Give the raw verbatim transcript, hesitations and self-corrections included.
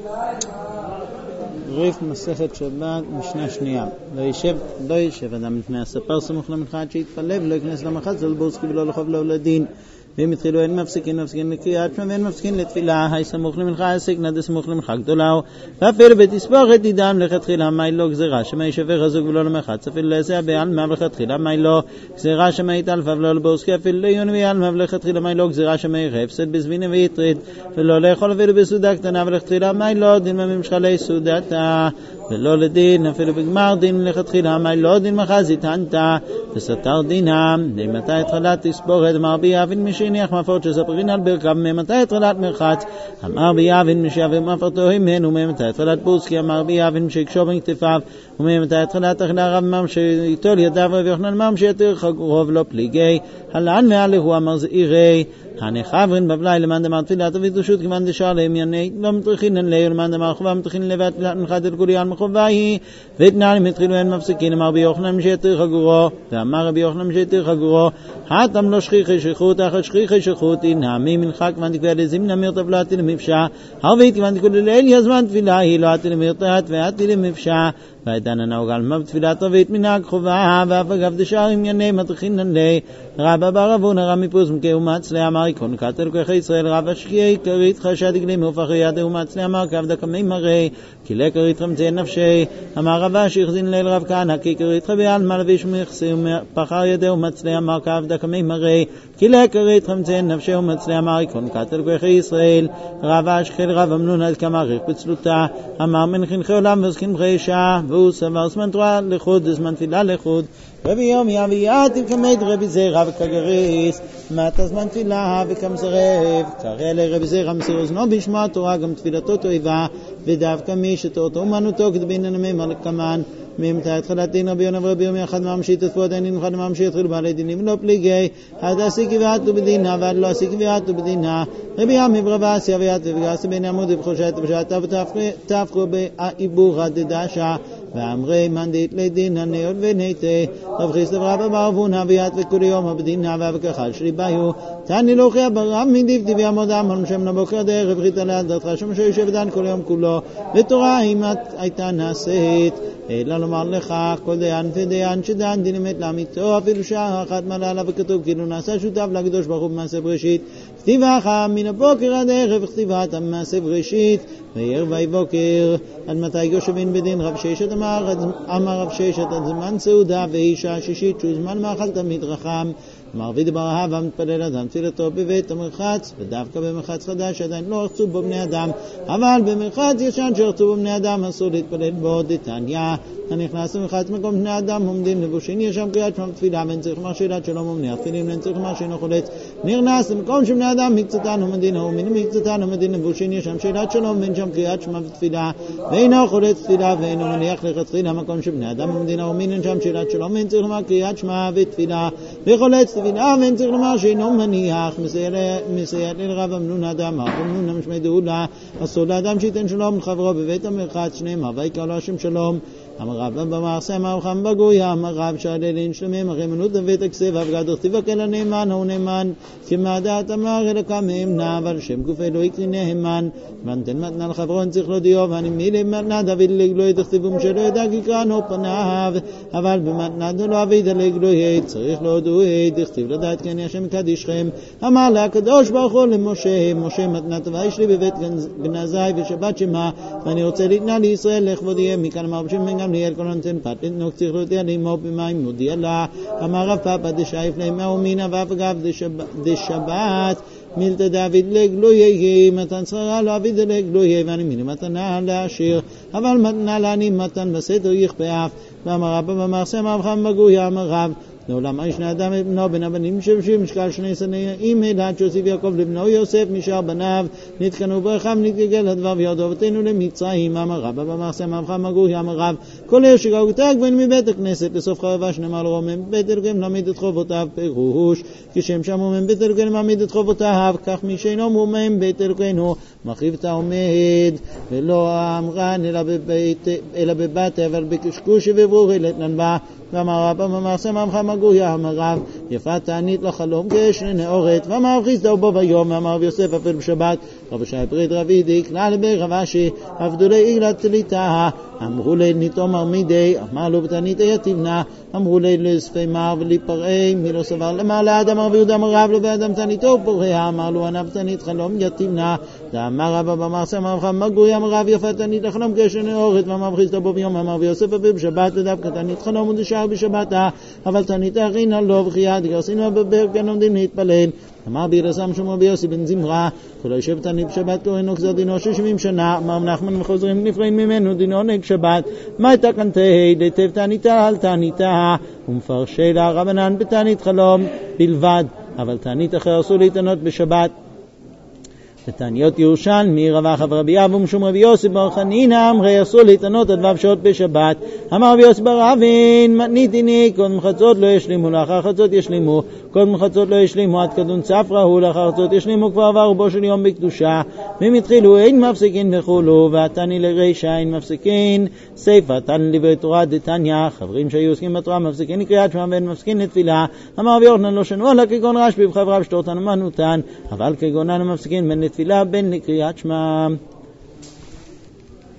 ריף מסכת שבת משנה שנייה. לא יישב, לא יישב אדם לפני הספר סמוך למנחה עד שיתפלא ולא יכנס למחץ ולא בורסקי ולא לחוב לא לדין. והם התחילו אין מפסיקין מפסיקין לקריאת שמע ואין מפסיקין לתפילה. היי סמוך למנחה עסק נדה סמוך למנחה גדולה ואפילו בתספורת ידם לכתחילה מי לא גזירה שמה ישבר הזוג ולא למחץ אפילו לעשה בעל מה לכתחילה מי לא גזירה שמה יתעלפה ולא לבורסקי אפילו לעיון ויעל מה לכתחילה מי לא גזירה שמה יחפסד בזבינה ויתריד ולא לאכול אפילו בסעודה קטנה ולכתחילה מי לא דין מממשכלי סעודתה ולא לדין אפילו בגמר דין לכתחילה מי לא דין מחזית הנתה וסתר דינם ממתי התחלת תספורת אמר ביאבין משיניח מפות שספרין על ברכב ממתי התחלת מרחץ אמר ביאבין משיאבין מפרתו הימן וממתי התחלת בורסקי אמר ביאבין משיקשו בין כתפיו וממתי התחלת אכלה רב מם שיתול ידיו רב יוחנן מם שיתר חגורוב לא פליגי הלען מעליהו אמר זעירי הנחברין בבלי למען דמר תפילת ווידושות כמען דשאר לימייני לא מטריחינן לי ולמען דמר חובה מטריחין לבית תפילת מנחת אל כולי על מחובהי ותנענים התחילו אין מפסיקים אמר רבי יוחנן שיתר חגורו ואמר רבי יוחנן שיתר חגורו האתם לא שכיחי שכות אחת שכיחי שכות נעמי מנחה כמען תקווה לזים נמיר תבלעתי למפשע הרבית כמען תקווה לאל יזמן תפילה היא לא עתי למרתעת ועתי למפשע ועדן הנהוג על מה בתפילת רבית מנהג חובה ואף אגב דשאר ענייני מטריחינן לי רבא ברבון הרם מפוס מכי ומצלה אמר יקון קטל כוח ישראל רב השקיעי קרית חשד גלי מאופח ידה ומצלה אמר כבדה כמי מראה כי לקרית חמצי נפשי אמר רבא שיחזין ליל רב כהנא כי קרית חבי על מלביש ומכסי ופחר ידה ומצלה אמר כבדה כמי מראה כי לקרית חמצי נפשי ומצלה אמר יקון קטל כוח ישראל רבא השקיעי רב אמנון עד כמריך בצלותה אמר מנחין חעולם וסכין חיישה והוא סבר זמן תורה לחוד זמן תפילה לחוד וביום יביאתי כמד רבי זרע וכגריס מתה זמן תפילה וכמזרב קרא לרבי זרע מסיר אוזנו בשמוע התורה גם תפילתו תועבה ודווקא מי שתורתו אומנותו כדבין נמי כמן ממתי התחלת דין רבי יונה ורבי יומי אחד ממשיך תתפות דיינים אחד ממשיך התחילו בעלי דינים לא פליגי עד עשיק ועתו בדינה ועד לא עשיק ועתו בדינה רבי ימי ברבה עשיה ויעת ובגרס בין עמוד ובחושת ובשעתה ותפקו בעיבור עד דדשה ואמרי מנדית לדין הנאות וניתה רב חיסטב רבא ברבונה ויעת וכולי יום הבדינה ובכחל שריביו תני לוחיה ברם מדיב דיבי עמוד עמל משם נבוקר דרך ובחית עליה דתך שום שיושב דן כל יום כולו ותורה אם הייתה נעשית אלא לומר לך כל דיין ודיין שדן דין אמת לאמיתו אפילו שעה אחת מעלה עליו וכתוב כאילו נעשה שותף לקדוש ברוך הוא במעשה בראשית כתיבך מן הבוקר עד הערב וכתיבת המעשה בראשית וערב ויבוקר עד מתי יושבין בדין רב ששת אמר אמר רב ששת עד זמן סעודה ואישה שישית שהוא זמן מאכל תמיד רחם אמר וידבר אהבה מתפלל אדם תפילתו בבית המרחץ ודווקא במרחץ חדש עדיין לא רצו בו בני אדם אבל במרחץ ישן שרצו בו בני אדם אסור להתפלל בו דתניא הנכנס למרחץ מקום בני אדם עומדים לבושין יש שם קריאת שמע תפילה ואין צריך לומר שאלת שלום ומניח תפילים ואין צריך לומר שאינו חולץ נכנס למקום שבני אדם מקצתן ומדין ומין מקצתן ומדין לבושין יש שם שאלת שלום ואין שם קריאת שמע ותפילה ואינו חולץ תפילה ואינו מניח לכתחילה מקום שבני אדם ומדין ומין אין שם שאלת שלום ואין צריך לומר קריאת שמע ותפילה וחולץ תפילה ואין צריך לומר שאינו מניח מסייע לרב אמנון אדם אמנון המשמי דעולה אסור לאדם שייתן שלום לחברו בבית המרחץ שנאמר ויקרא לו השם שלום אמר רב במעשה אמר חם בגויה אמר רב שעלילין שלמים הרמנות דבית הכסף אבגד וכתיבק אל הנאמן הוא נאמן כמה דעת אמר אלא כמאמנה אבל שם גוף אלוהי כלי נאמן ונתן מתנה לחברון צריך לו דיו ואני מילי מתנה דוד לגלוי תכתיבום שלא ידע כקרנו פניו אבל במתנה דלו אביד לגלוי צריך לו דוי תכתיב לדעת כן ישם קדישכם אמר לה הקדוש ברוך הוא למשה משה מתנה טובה יש לי בבית גנזי ושבת שמה ואני רוצה להתנה לישראל לכבודיהם מכאן אמר בשם גם ליאל כל נותן פת לתנוק צריך להודיע לאמו במים מודיע לה אמר רב פאפה דשאיף לאמה ומינה ואף אגב דשבת מילתא דוד לגלויי מתן שכרה לא אביד לגלויי ואני מיני מתנה לעשיר אבל מתנה לעני מתן בסתר יכפה אף ואמר רבא במעשה אמר חם בגויה אמר רב לעולם ישנה אדם בנו בן הבנים שבשים משקל שני שנאים אלעד שהוסיף יעקב לבנו יוסף משאר בניו נתקנו ברכם נתגלגל הדבר וירדו אבותינו למצרים אמר רבא במעשה אמר חם בגויה אמר רב כל עיר שגרותיה גבוהים מבית הכנסת לסוף חרבה שנאמר לרומם בית אלוהים להעמיד את חובותיו פירוש כשם שמומם בית אלוהים להעמיד את חובותיו כך מי שאינו מומם בית אלוהינו מחריב את העומד ולא אמרן אלא בבית אלא בבת אבל בקשקוש וברור אלתנן בה ואמר רבא במעשה אמר חם בגויה אמר רב יפה תענית לחלום כשני נאורת ואמר חיסדאו בו ביום ואמר יוסף אפל בשבת רב שי ברית רבי דקלה לבי רבשי עבדו לעילת תליתה אמרו לי ניתום ארמידי אמר לו בתנית יתיבנה אמרו לי לספי מר ולפרעי מי לא סבר למעלה אדם רבי יהודה אמר רב לו ואדם תניתו פוריה אמר לו ענב תנית חלום יתיבנה ואמר רבא במרסה אמר רב מגוי אמר רב יפה תנית לחלום גשם נאורת ואמר בחיסתו בו ביום אמר ויוסף אבי בשבת ודווקא תנית חלום ודשאר בשבתה אבל תנית אחינה לא וחייה דגרסינה בבר כן עומדים להתפלל אמר בירסם שום רבי יוסי בן זמרה כל הישב תנית בשבת כהנו גזר דינו ששבים שנה אמר נחמן וחוזרים נפרעים ממנו דינו נג שבת מה הייתה כאן תהי דתב תניתה על תניתה ומפרשי לה רבנן בתנית חלום בלבד אבל תנית אחר אסור להתענות בשבת ותניות ירושלמי רבח רבי אבו משום רבי יוסי בר חנינא אמרי אסור להתענות עד ו' שעות בשבת אמר רבי יוסי בר אבין מתניתיני קודם חצות לא ישלימו לאחר חצות ישלימו קודם חצות לא ישלימו עד כדון צפרא הוא לאחר חצות ישלימו כבר עבר רובו של יום בקדושה והם התחילו אין מפסיקין וכולו ועתני לרישא אין מפסיקין סיפא תן דברי תורה דתניא חברים שהיו עוסקים בתורה מפסיקין לקריאת שמע ואין מפסיקין לתפילה אמר רבי יוחנן לא שנו אלא כגון רשב"י וחבריו שתורתן אמנותן אבל כגונן מפסיקין בין לתפילה בין לקריאת שמע